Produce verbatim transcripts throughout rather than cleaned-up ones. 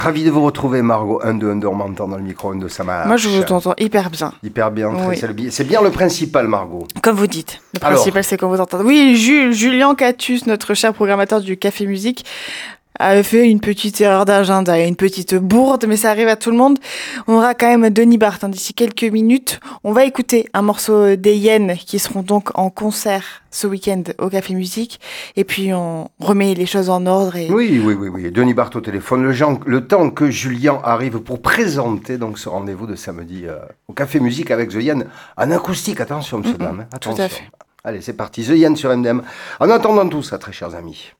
Ravi de vous retrouver, Margot. Un, deux, un, deux, on m'entend dans le micro, un, deux, ça marche. Moi, je vous entends hyper bien. Hyper bien, très, oui. c'est, le, c'est bien le principal, Margot. Comme vous dites. Le Alors. principal, c'est qu'on vous entend. Oui, Jules, Julien Catus, notre cher programmateur du Café Musique, avait fait une petite erreur d'agenda, une petite bourde, mais ça arrive à tout le monde. On aura quand même Denis Barthes hein, d'ici quelques minutes. On va écouter un morceau des Yens qui seront donc en concert ce week-end au Café Musique. Et puis on remet les choses en ordre. Et... Oui, oui, oui, oui. Denis Barthes au téléphone. Le, genre, le temps que Julien arrive pour présenter donc ce rendez-vous de samedi euh, au Café Musique avec The Yens en acoustique. Attention, monsieur, mm-hmm. dame. Attention. Tout à fait. Allez, c'est parti. The Yens sur M D M. En attendant tout ça, très chers amis.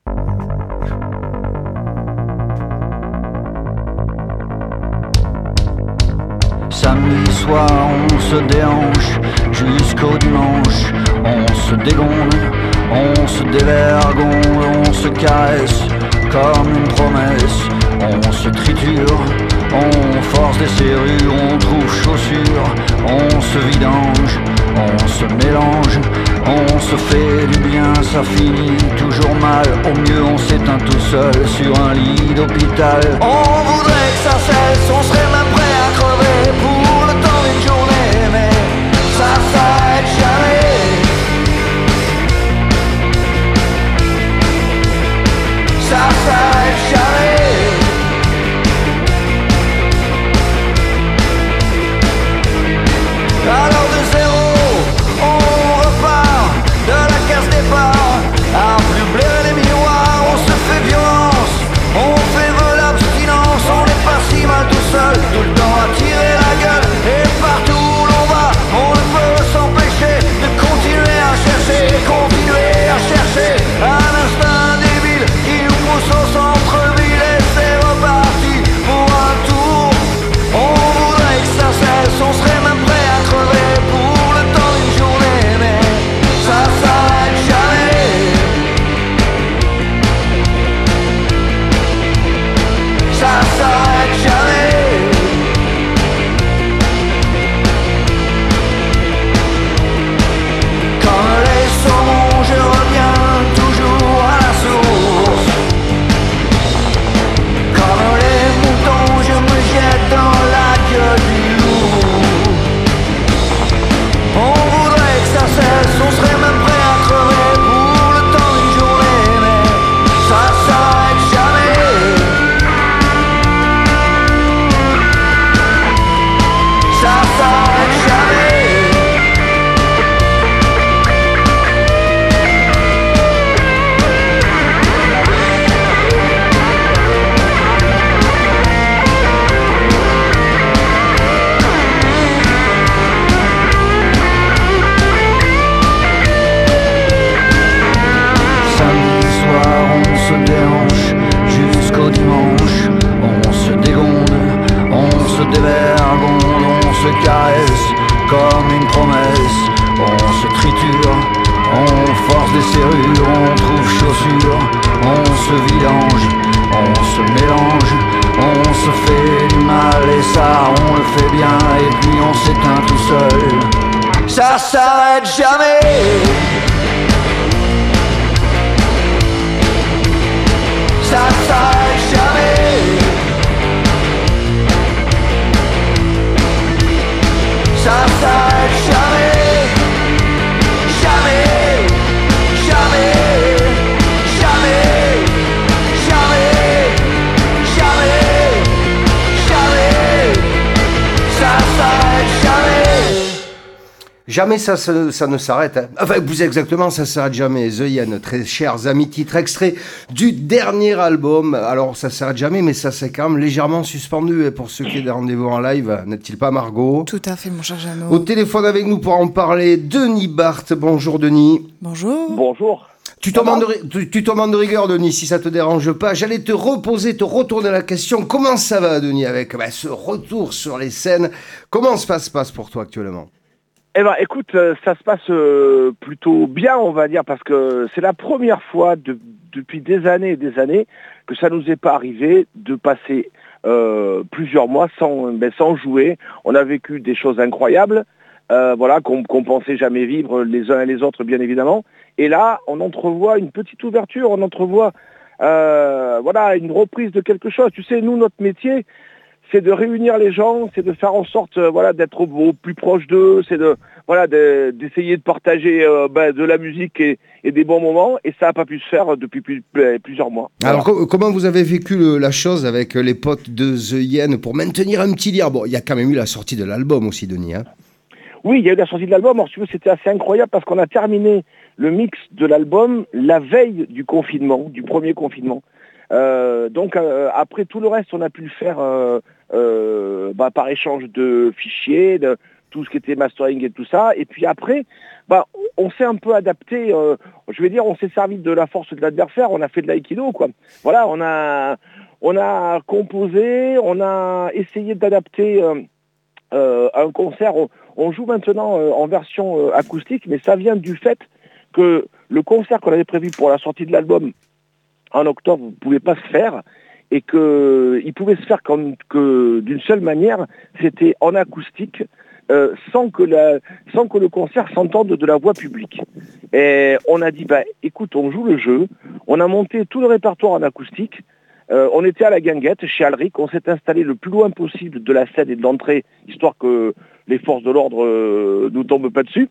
Samedi soir, on se déhanche jusqu'au dimanche. On se dégonde, on se dévergonde, on se caresse comme une promesse. On se triture, on force des serrures, on trouve chaussures, on se vidange, on se mélange, on se fait du bien, ça finit toujours mal. Au mieux, on s'éteint tout seul sur un lit d'hôpital. On voudrait que ça cesse, on serait même prêt à crever pour le temps d'une journée, mais ça s'arrête jamais. Ça s'arrête jamais. Alors de zéro, on repart de la case départ. À plus bleu les miroirs, on se fait violence, on fait vol l'abstinence, on n'est pas si mal tout seul, tout le temps à tirer la gueule. Et partout où l'on va, on ne peut s'empêcher de continuer à chercher, continuer à chercher un instinct débile qui nous pousse au centre-ville. Et c'est reparti pour un tour. On voudrait que ça cesse, on serait même prêt à crever pour le temps d'une journée, mais ça s'arrête jamais. Ça s'arrête jamais. Comme les saumons, je reviens toujours à la source. Comme les moutons, je me jette dans la gueule du loup. On voudrait que ça cesse, on serait même prêt à crever pour le temps d'une journée, mais ça s'arrête jamais. Ça s'arrête jamais. Samedi soir, on se déhanche jusqu'au dimanche. On se dégonde, on se dévergonde, on se caresse comme une promesse. On se triture, on force des serrures, on trouve chaussures, on se vidange, on se mélange, on se fait du mal et ça on le fait bien et puis on s'éteint tout seul. Ça s'arrête jamais. Ça s'arrête jamais. Ça s'arrête jamais. Jamais. Jamais. Jamais. Jamais. Jamais. Jamais. Ça s'arrête jamais. Jamais ça, ça, ça ne s'arrête. Hein. Enfin, plus exactement, ça ne s'arrête jamais. The Yens, très chers amis, titre extrait du dernier album. Alors, ça ne s'arrête jamais, mais ça s'est quand même légèrement suspendu pour ceux qui ont des rendez-vous en live. N'est-il pas, Margot ? Tout à fait, mon cher Jeannot. Au téléphone avec nous pour en parler, Denis Barthes. Bonjour, Denis. Bonjour. Bonjour. Tu t'en demandes de, tu, tu demandes de rigueur, Denis, si ça te dérange pas. J'allais te reposer, te retourner la question. Comment ça va, Denis, avec bah, ce retour sur les scènes ? Comment ça se passe pour toi actuellement ? Eh ben, écoute, euh, ça se passe euh, plutôt bien, on va dire, parce que c'est la première fois de, depuis des années et des années que ça nous est pas arrivé de passer euh, plusieurs mois sans, ben, sans jouer. On a vécu des choses incroyables, euh, voilà, qu'on qu'on pensait jamais vivre les uns et les autres, bien évidemment. Et là, on entrevoit une petite ouverture, on entrevoit euh, voilà, une reprise de quelque chose. Tu sais, nous, notre métier, c'est de réunir les gens, c'est de faire en sorte, euh, voilà, d'être au, au plus proche d'eux, c'est de, voilà, de, d'essayer de partager euh, ben, de la musique et, et des bons moments. Et ça n'a pas pu se faire depuis plus, plusieurs mois. Alors, Voilà. co- comment vous avez vécu le- la chose avec les potes de The Yen pour maintenir un petit lien? Bon, il y a quand même eu la sortie de l'album aussi, Denis. Hein. Oui, il y a eu la sortie de l'album. Alors, si tu veux, c'était assez incroyable parce qu'on a terminé le mix de l'album la veille du confinement, du premier confinement. Euh, donc, euh, après tout le reste, on a pu le faire euh, euh, bah, par échange de fichiers, de tout ce qui était mastering et tout ça. Et puis après, bah, on s'est un peu adapté. Euh, je vais dire, on s'est servi de la force de l'adversaire. On a fait de l'aïkido, quoi. Voilà, on a, on a composé, on a essayé d'adapter euh, euh, un concert. On, on joue maintenant euh, en version euh, acoustique, mais ça vient du fait que le concert qu'on avait prévu pour la sortie de l'album en octobre ne pouvait pas se faire et qu'il pouvait se faire comme, que d'une seule manière, c'était en acoustique, euh, sans, que la, sans que le concert s'entende de la voix publique. Et on a dit, bah, écoute, on joue le jeu, on a monté tout le répertoire en acoustique, euh, on était à la Guinguette, chez Alric, on s'est installé le plus loin possible de la scène et de l'entrée, histoire que les forces de l'ordre euh, nous tombent pas dessus.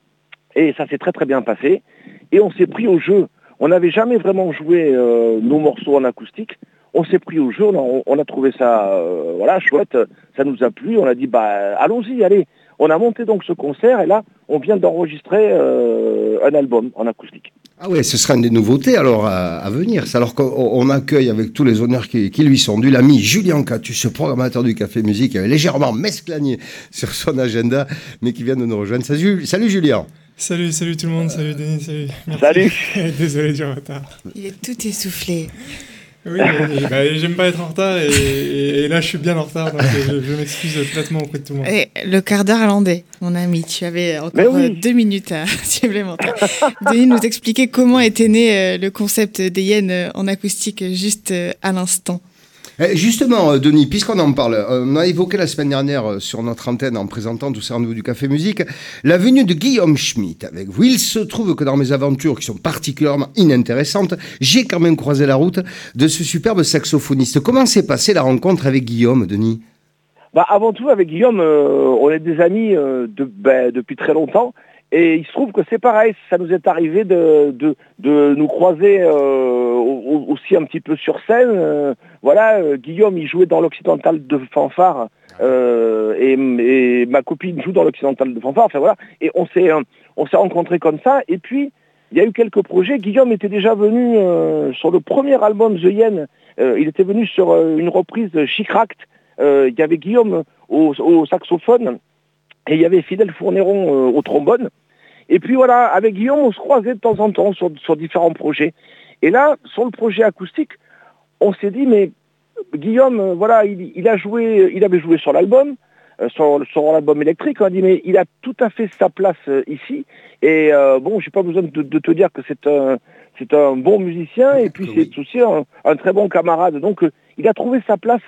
Et ça s'est très très bien passé. Et on s'est pris au jeu. On n'avait jamais vraiment joué euh, nos morceaux en acoustique. On s'est pris au jeu, on a, on a trouvé ça euh, voilà, chouette, ça nous a plu. On a dit, bah allons-y, allez. On a monté donc ce concert et là, on vient d'enregistrer euh, un album en acoustique. Ah ouais, ce sera une des nouveautés alors à, à venir. C'est alors qu'on on accueille avec tous les honneurs qui, qui lui sont dus l'ami Julien Catu, ce programmateur du Café Musique, qui avait légèrement mesclagné sur son agenda, mais qui vient de nous rejoindre. Salut, salut Julien. Salut, salut tout le monde, salut Denis, salut. Merci. Salut. Désolé du retard. Il est tout essoufflé. Oui, mais, bah, j'aime pas être en retard et, et, et là je suis bien en retard, donc je, je m'excuse platement auprès de tout le monde. Et le quart d'heure irlandais, mon ami, tu avais encore oui. deux minutes à supplémentaires. Denis nous expliquer comment était né euh, le concept des Yens en acoustique juste euh, à l'instant. Justement, Denis, puisqu'on en parle, on a évoqué la semaine dernière sur notre antenne en présentant tout ça rendez-vous du Café Musique, la venue de Guillaume Schmitt avec vous. Il se trouve que dans mes aventures qui sont particulièrement inintéressantes, j'ai quand même croisé la route de ce superbe saxophoniste. Comment s'est passée la rencontre avec Guillaume, Denis ? Bah, avant tout, avec Guillaume, euh, on est des amis euh, de, bah, depuis très longtemps. Et il se trouve que c'est pareil, ça nous est arrivé de, de, de nous croiser euh, aussi un petit peu sur scène. Euh, voilà, euh, Guillaume, il jouait dans l'Occidental de Fanfare euh, et, et ma copine joue dans l'Occidental de Fanfare. Enfin voilà, et on s'est euh, on s'est rencontrés comme ça. Et puis il y a eu quelques projets. Guillaume était déjà venu euh, sur le premier album The Yen. Euh, il était venu sur euh, une reprise de Chicract. Euh, il y avait Guillaume au, au saxophone et il y avait Fidèle Fourneron euh, au trombone. Et puis voilà, avec Guillaume, on se croisait de temps en temps sur, sur différents projets. Et là, sur le projet acoustique, on s'est dit, mais Guillaume, euh, voilà, il, il a joué, il avait joué sur l'album, euh, sur, sur l'album électrique. On a dit, mais il a tout à fait sa place euh, ici. Et euh, bon, j'ai pas besoin de, de te dire que c'est un, c'est un bon musicien et puis c'est aussi un, un très bon camarade. Donc, euh, il a trouvé sa place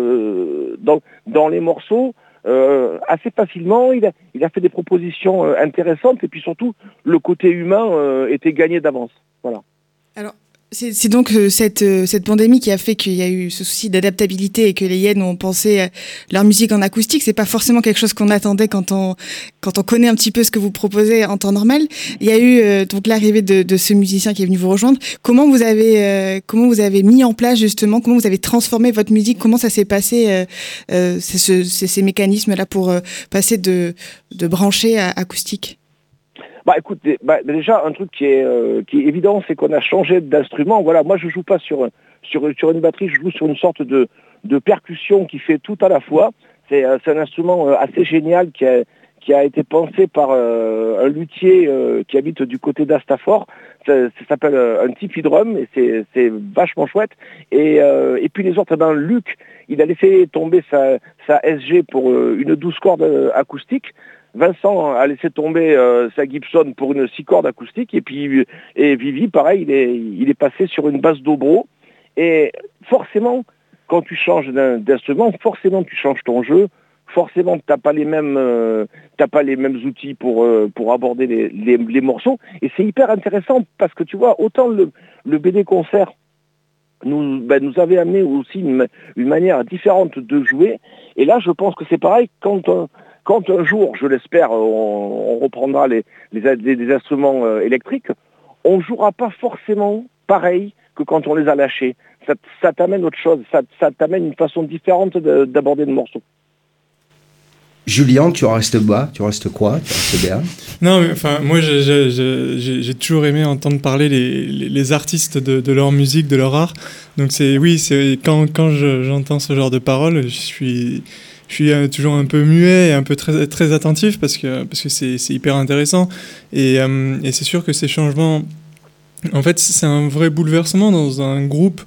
euh, dans, dans les morceaux. Euh, assez facilement, il a, il a fait des propositions euh, intéressantes et puis surtout le côté humain euh, était gagné d'avance. Voilà. Alors, c'est, c'est donc euh, cette, euh, cette pandémie qui a fait qu'il y a eu ce souci d'adaptabilité et que les Yens ont pensé euh, leur musique en acoustique. C'est pas forcément quelque chose qu'on attendait quand on quand on connaît un petit peu ce que vous proposez en temps normal. Il y a eu euh, donc l'arrivée de, de ce musicien qui est venu vous rejoindre. Comment vous avez euh, comment vous avez mis en place justement, comment vous avez transformé votre musique, comment ça s'est passé euh, euh, c'est ce, c'est ces mécanismes là pour euh, passer de de branché à acoustique? Bah écoute, bah, déjà un truc qui est euh, qui est évident, c'est qu'on a changé d'instrument. Voilà, moi je joue pas sur sur sur une batterie, je joue sur une sorte de de percussion qui fait tout à la fois. C'est euh, c'est un instrument euh, assez génial qui a qui a été pensé par euh, un luthier euh, qui habite du côté d'Astafort. Ça, ça s'appelle euh, un Tipeee drum et c'est c'est vachement chouette. Et euh, et puis les autres, eh ben Luc, il a laissé tomber sa sa S G pour euh, une douze cordes euh, acoustique. Vincent a laissé tomber euh, sa Gibson pour une six cordes acoustique et puis et Vivi pareil il est il est passé sur une basse dobro et forcément quand tu changes d'un, d'instrument forcément tu changes ton jeu, forcément t'as pas les mêmes euh, t'as pas les mêmes outils pour euh, pour aborder les, les les morceaux et c'est hyper intéressant parce que tu vois autant le le B D concert nous, ben, nous avait amené aussi une, une manière différente de jouer. Et là, je pense que c'est pareil, quand, euh, quand un jour, je l'espère, on, on reprendra les, les, les, les instruments euh, électriques, on ne jouera pas forcément pareil que quand on les a lâchés. Ça, ça t'amène autre chose, ça, ça t'amène une façon différente de, d'aborder le morceau. Julien, tu en restes bas, tu restes quoi? Tu restes bien? Non, mais enfin, moi, j'ai, j'ai, j'ai, j'ai toujours aimé entendre parler les, les, les artistes de, de leur musique, de leur art. Donc, c'est, oui, c'est, quand, quand je, j'entends ce genre de paroles, je suis, je suis toujours un peu muet et un peu très, très attentif parce que, parce que c'est, c'est hyper intéressant. Et, euh, et c'est sûr que ces changements, en fait, c'est un vrai bouleversement dans un groupe.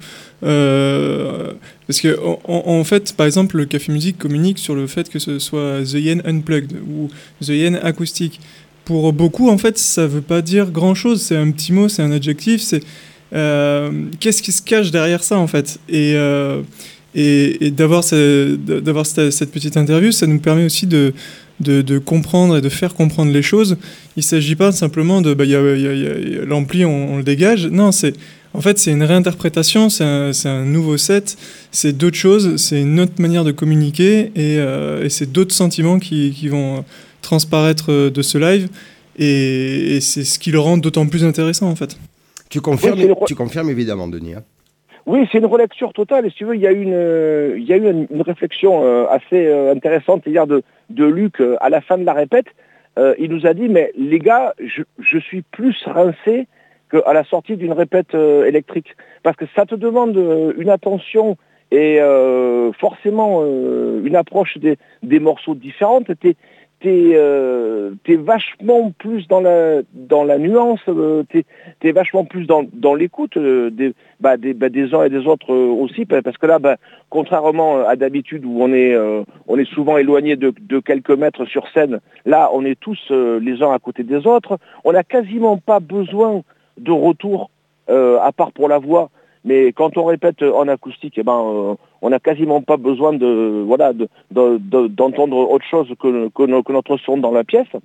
Euh, parce que en, en fait, par exemple, le Café Musique communique sur le fait que ce soit The Yen Unplugged ou The Yen acoustique. Pour beaucoup, en fait, ça veut pas dire grand-chose. C'est un petit mot, c'est un adjectif. C'est euh, qu'est-ce qui se cache derrière ça, en fait. Et, euh, et, et d'avoir, ce, d'avoir cette, cette petite interview, ça nous permet aussi de De, de comprendre et de faire comprendre les choses. Il ne s'agit pas simplement de bah, y a, y a, y a, l'ampli, on, on le dégage. Non, c'est, en fait, c'est une réinterprétation, c'est un, c'est un nouveau set, c'est d'autres choses, c'est une autre manière de communiquer et, euh, et c'est d'autres sentiments qui, qui vont transparaître de ce live et, et c'est ce qui le rend d'autant plus intéressant en fait. Tu confirmes, oui, tu confirmes évidemment, Denis. Hein. Oui, c'est une relecture totale. Et si tu veux, il y a eu une, euh, il y a eu une, une réflexion euh, assez euh, intéressante hier de, de Luc euh, à la fin de la répète. Euh, il nous a dit, mais les gars, je, je suis plus rincé qu'à la sortie d'une répète euh, électrique. Parce que ça te demande euh, une attention et euh, forcément euh, une approche des, des morceaux différentes. T'es, t'es, euh, t'es vachement plus dans la, dans la nuance, euh, t'es, t'es vachement plus dans, dans l'écoute euh, des, bah, des, bah, des uns et des autres euh, aussi, parce que là, bah, contrairement à d'habitude où on est, euh, on est souvent éloigné de, de quelques mètres sur scène, là, on est tous euh, les uns à côté des autres. On n'a quasiment pas besoin de retour, euh, à part pour la voix. Mais quand on répète en acoustique, eh ben, euh, on n'a quasiment pas besoin de, voilà, de, de, de, d'entendre autre chose que, que, que notre son dans la pièce.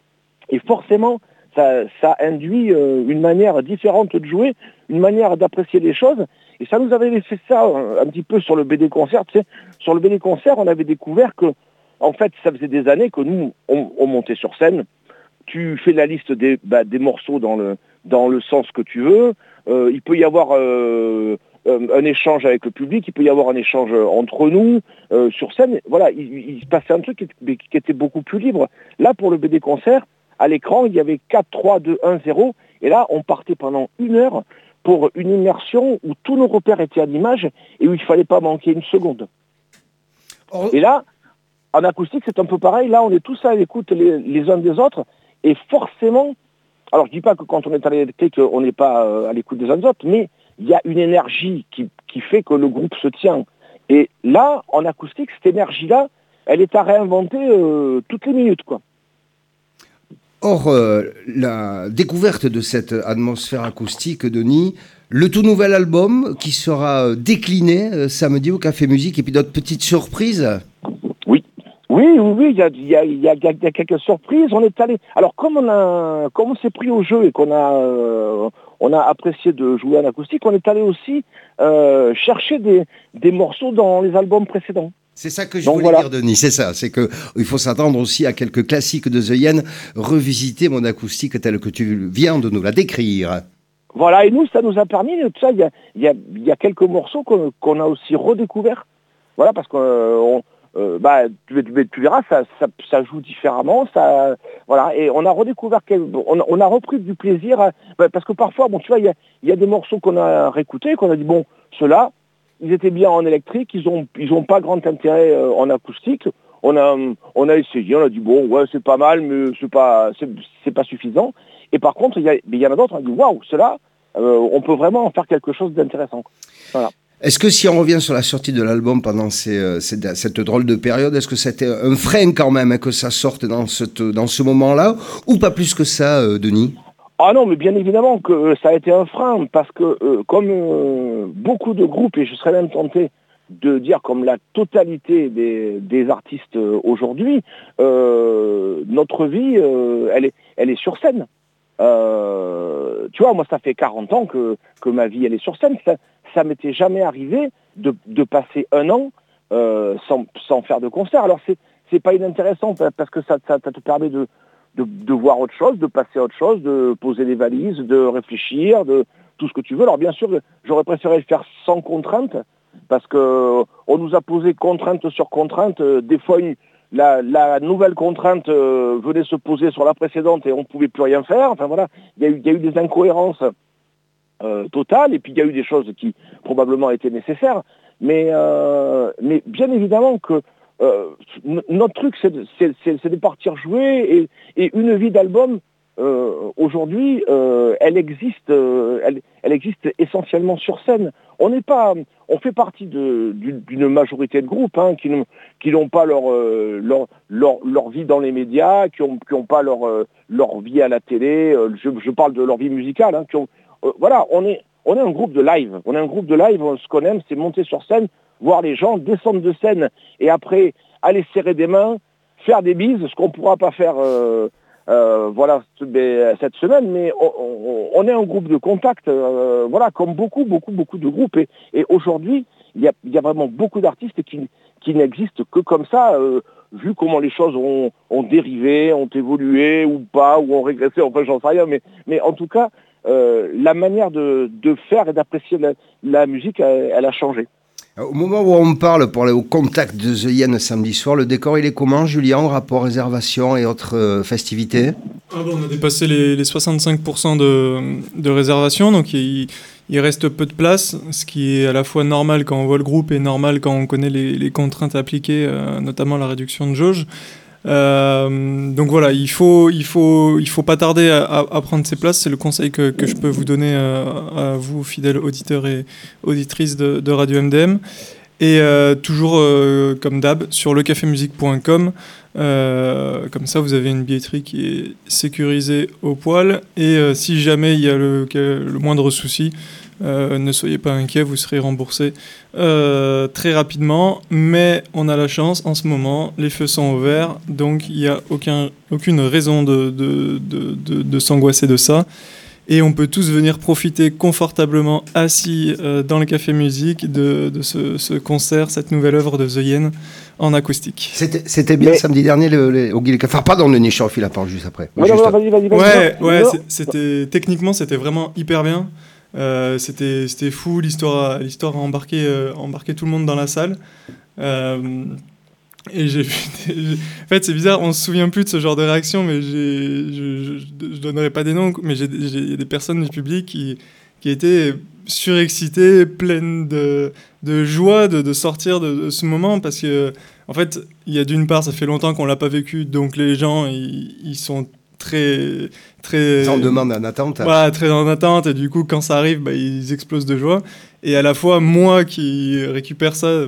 Et forcément, ça, ça induit euh, une manière différente de jouer, une manière d'apprécier les choses. Et ça nous avait fait ça un, un petit peu sur le B D Concert. Tu sais, sur le B D Concert, on avait découvert que, en fait, ça faisait des années que nous, on, on montait sur scène. Tu fais la liste des, bah, des morceaux dans le, dans le sens que tu veux. Euh, il peut y avoir euh, un échange avec le public, il peut y avoir un échange entre nous euh, sur scène. Voilà, il, il se passait un truc qui, qui était beaucoup plus libre. Là, pour le B D Concert, à l'écran, il y avait quatre, trois, deux, un, zéro. Et là, on partait pendant une heure pour une immersion où tous nos repères étaient à l'image et où il ne fallait pas manquer une seconde. Oh. Et là, en acoustique, c'est un peu pareil. Là, on est tous à l'écoute les, les uns des autres. Et forcément, alors je ne dis pas que quand on est à l'électrique, on n'est pas euh, à l'écoute des uns des autres, mais il y a une énergie qui, qui fait que le groupe se tient. Et là, en acoustique, cette énergie-là, elle est à réinventer euh, toutes les minutes, quoi. Or, euh, la découverte de cette atmosphère acoustique, Denis, le tout nouvel album qui sera décliné euh, samedi au Café Musique, et puis d'autres petites surprises. Oui. Oui, oui, oui, il y a, il y, a, il y, a, il y a quelques surprises. On est allé. Alors, comme on a, comme on s'est pris au jeu et qu'on a, euh, on a apprécié de jouer en acoustique, on est allé aussi euh, chercher des, des morceaux dans les albums précédents. C'est ça que je Donc, voulais voilà. dire, Denis, c'est ça. C'est que il faut s'attendre aussi à quelques classiques de The Yen, revisiter mon acoustique tel que tu viens de nous la décrire. Voilà, et nous, ça nous a permis, tout ça, il y a, il y a, il y a quelques morceaux qu'on, qu'on a aussi redécouverts. Voilà, parce qu'on... Euh, bah, tu, tu, tu verras, ça, ça, ça joue différemment, ça, voilà, et on a redécouvert, quel, on, on a repris du plaisir, à, bah, parce que parfois, bon, tu vois, il y a, y a des morceaux qu'on a réécoutés, qu'on a dit, bon, ceux-là, ils étaient bien en électrique, ils ont, ils ont pas grand intérêt euh, en acoustique. On a, on a essayé, on a dit, bon, ouais, c'est pas mal, mais c'est pas, c'est, c'est pas suffisant. Et par contre, il y, a, il y en a d'autres, on a dit, waouh, ceux-là, euh, on peut vraiment en faire quelque chose d'intéressant. Voilà. Est-ce que si on revient sur la sortie de l'album pendant ces, ces, cette drôle de période, est-ce que c'était un frein quand même hein, que ça sorte dans, cette, dans ce moment-là, ou pas plus que ça, euh, Denis ? Ah non, mais bien évidemment que euh, ça a été un frein, parce que euh, comme euh, beaucoup de groupes, et je serais même tenté de dire comme la totalité des, des artistes euh, aujourd'hui, euh, notre vie, euh, elle est, elle est sur scène. Euh, tu vois, moi, ça fait quarante ans que, que ma vie, elle est sur scène. Ça, ça m'était jamais arrivé de, de passer un an euh, sans, sans faire de concert. Alors c'est c'est pas inintéressant parce que ça, ça, ça te permet de, de de voir autre chose, de passer à autre chose, de poser les valises, de réfléchir, de tout ce que tu veux. Alors bien sûr, j'aurais préféré le faire sans contrainte parce que on nous a posé contrainte sur contrainte. Des fois, une, la, la nouvelle contrainte euh, venait se poser sur la précédente et on ne pouvait plus rien faire. Enfin voilà, il y a eu, il y a eu des incohérences euh, totales et puis il y a eu des choses qui probablement étaient nécessaires. Mais, euh, mais bien évidemment que euh, notre truc, c'est de, c'est, c'est, c'est de partir jouer et, et une vie d'album. Euh, aujourd'hui, euh, elle existe, euh, elle, elle existe essentiellement sur scène. On n'est pas, on fait partie de, d'une, d'une majorité de groupes hein, qui n'ont, qui n'ont pas leur, euh, leur, leur, leur vie dans les médias, qui n'ont, qui n'ont pas leur, euh, leur vie à la télé. Euh, je, je parle de leur vie musicale. Hein, qui ont, euh, voilà, on est, on est un groupe de live. On est un groupe de live. Ce qu'on aime, c'est monter sur scène, voir les gens descendre de scène et après aller serrer des mains, faire des bises, ce qu'on ne pourra pas faire. Euh, Euh, voilà cette semaine, mais on, on, on est un groupe de contact, euh, voilà, comme beaucoup, beaucoup, beaucoup de groupes. Et, et aujourd'hui, il y a, y a vraiment beaucoup d'artistes qui, qui n'existent que comme ça, euh, vu comment les choses ont, ont dérivé, ont évolué ou pas, ou ont régressé, enfin j'en sais rien, mais, mais en tout cas, euh, la manière de, de faire et d'apprécier la, la musique, elle, elle a changé. Au moment où on parle pour aller au contact de The Yen samedi soir, le décor il est comment, Julien, rapport réservation et autres euh, festivités? Ah bon, on a dépassé les, les soixante-cinq pour cent de, de réservation, donc il, il reste peu de place, ce qui est à la fois normal quand on voit le groupe et normal quand on connaît les, les contraintes appliquées, euh, notamment la réduction de jauge. Euh, donc voilà, il faut, il faut, il faut pas tarder à, à, à prendre ses places. C'est le conseil que, que je peux vous donner à, à vous, fidèles auditeurs et auditrices de, de Radio M D M. Et euh, toujours, euh, comme d'hab, sur le café musique point com. Euh, comme ça, vous avez une billetterie qui est sécurisée au poil. Et euh, si jamais il y a le, le moindre souci, Euh, ne soyez pas inquiets, vous serez remboursé euh, très rapidement, mais on a la chance en ce moment, les feux sont ouverts, donc il n'y a aucun, aucune raison de, de, de, de, de s'angoisser de ça. Et on peut tous venir profiter confortablement assis euh, dans le café musique de, de ce, ce concert, cette nouvelle œuvre de The Yen en acoustique. C'était, c'était bien mais... samedi dernier le, le, au Guy Café. Enfin, pardon, le Nichon, il la parole juste après. Ouais, juste non, vas-y, vas-y, vas-y, ouais, ouais, c'était, techniquement, c'était vraiment hyper bien. Euh, c'était, c'était fou, l'histoire a, l'histoire a embarqué, euh, embarqué tout le monde dans la salle. Euh, et j'ai vu des... En fait, c'est bizarre, on se souvient plus de ce genre de réaction, mais j'ai, je, je, je donnerai pas des noms, mais j'ai, j'ai, il y a des personnes du public qui, qui étaient surexcitées, pleines de, de joie de, de sortir de, de ce moment, parce que, en fait, il y a d'une part, ça fait longtemps qu'on l'a pas vécu, donc les gens, ils, ils sont très très en demande en attente. Voilà, très en attente, et du coup quand ça arrive, bah, ils explosent de joie. Et à la fois moi qui récupère ça,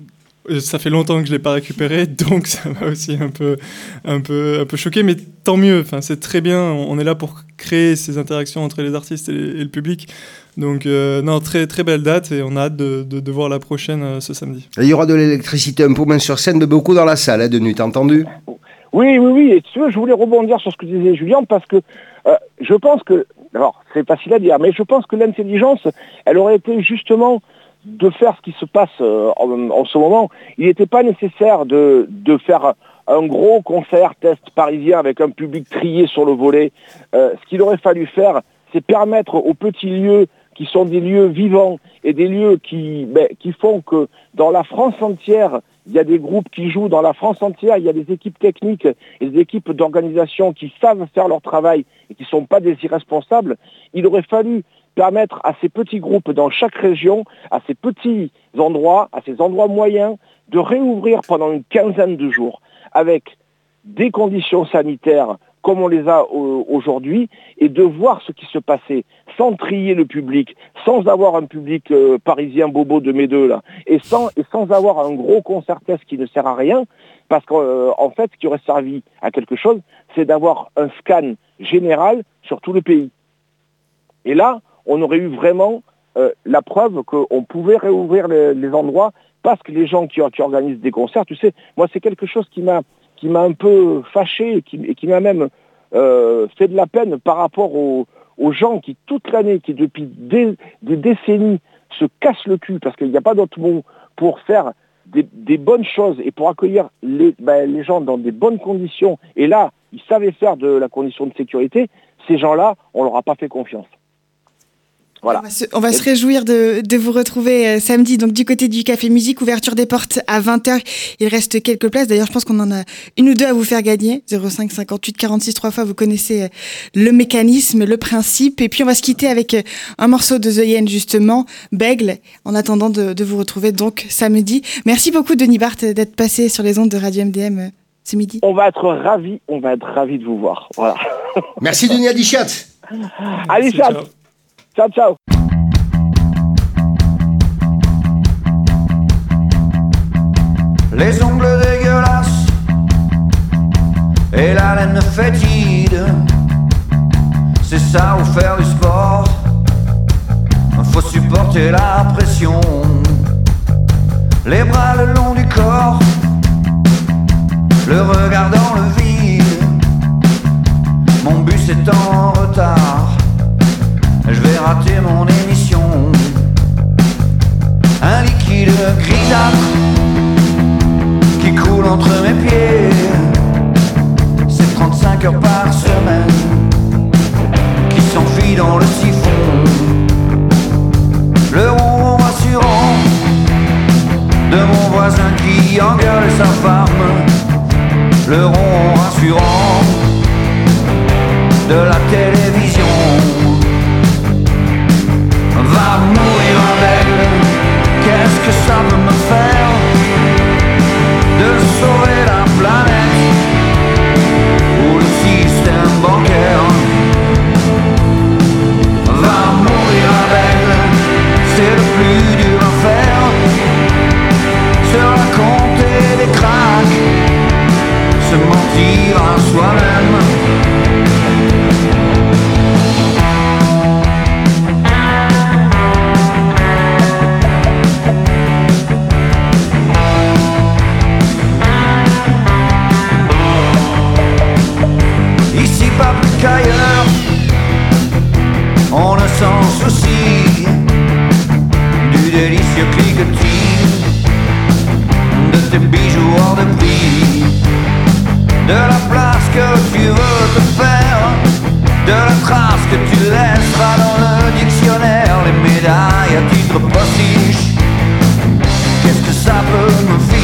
ça fait longtemps que je l'ai pas récupéré, donc ça m'a aussi un peu un peu un peu choqué, mais tant mieux. Enfin, c'est très bien, on est là pour créer ces interactions entre les artistes et, les, et le public. Donc euh, non, très très belle date, et on a hâte de, de, de voir la prochaine euh, ce samedi. Et il y aura de l'électricité un peu moins sur scène, mais beaucoup dans la salle, hein, de nuit, t'as entendu? Oui, oui, oui, et tu veux, je voulais rebondir sur ce que disait Julien, parce que euh, je pense que, alors c'est facile à dire, mais je pense que l'intelligence, elle aurait été justement de faire ce qui se passe euh, en, en ce moment. Il n'était pas nécessaire de, de faire un gros concert test parisien avec un public trié sur le volet. Euh, ce qu'il aurait fallu faire, c'est permettre aux petits lieux qui sont des lieux vivants et des lieux qui, ben, qui font que dans la France entière, il y a des groupes qui jouent dans la France entière, il y a des équipes techniques et des équipes d'organisation qui savent faire leur travail et qui ne sont pas des irresponsables. Il aurait fallu permettre à ces petits groupes dans chaque région, à ces petits endroits, à ces endroits moyens, de réouvrir pendant une quinzaine de jours avec des conditions sanitaires comme on les a aujourd'hui, et de voir ce qui se passait, sans trier le public, sans avoir un public euh, parisien bobo de mes deux là, et sans, et sans avoir un gros concert test qui ne sert à rien, parce qu'en euh, fait, ce qui aurait servi à quelque chose, c'est d'avoir un scan général sur tout le pays. Et là, on aurait eu vraiment euh, la preuve qu'on pouvait réouvrir les, les endroits, parce que les gens qui, qui organisent des concerts, tu sais, moi c'est quelque chose qui m'a qui m'a un peu fâché et qui, et qui m'a même euh, fait de la peine par rapport aux, aux gens qui, toute l'année, qui depuis des, des décennies, se cassent le cul, parce qu'il n'y a pas d'autre mot, pour faire des, des bonnes choses et pour accueillir les, ben, les gens dans des bonnes conditions, et là, ils savaient faire de la condition de sécurité, ces gens-là, on leur a pas fait confiance. Voilà. On va se, on va se réjouir de, de vous retrouver euh, samedi, donc du côté du Café Musique, ouverture des portes à vingt heures. Il reste quelques places. D'ailleurs, je pense qu'on en a une ou deux à vous faire gagner. zéro cinq cinquante-huit quarante-six trois fois, vous connaissez euh, le mécanisme, le principe. Et puis, on va se quitter avec euh, un morceau de The Yen, justement, Bègle, en attendant de, de vous retrouver donc samedi. Merci beaucoup, Denis Barthes, d'être passé sur les ondes de Radio M D M euh, ce midi. On va être ravis, on va être ravis de vous voir. Voilà. Merci, Denis Adichat. Allez, ciao. Ciao. Ciao, ciao. Les ongles dégueulasses et la laine fétide, c'est ça ou faire du sport, faut supporter la pression. Les bras le long du corps, le regard dans le vide, mon bus est en retard, je vais rater mon émission. Un liquide grisâtre qui coule entre mes pieds, c'est trente-cinq heures par semaine qui s'enfuit dans le siphon. Le ronron rassurant de mon voisin qui engueule sa femme, le ronron rassurant de la télévision. Va mourir avec, qu'est-ce que ça peut me faire de sauver la planète ou le système bancaire? Va mourir avec, c'est le plus dur à faire, se raconter des cracks, se mentir à soi-même. Qu'ailleurs, on ne s'en soucie du délicieux cliquetis de tes bijoux hors de prix, de la place que tu veux te faire, de la trace que tu laisseras dans le dictionnaire, les médailles à titre postiche. Qu'est-ce que ça peut me faire?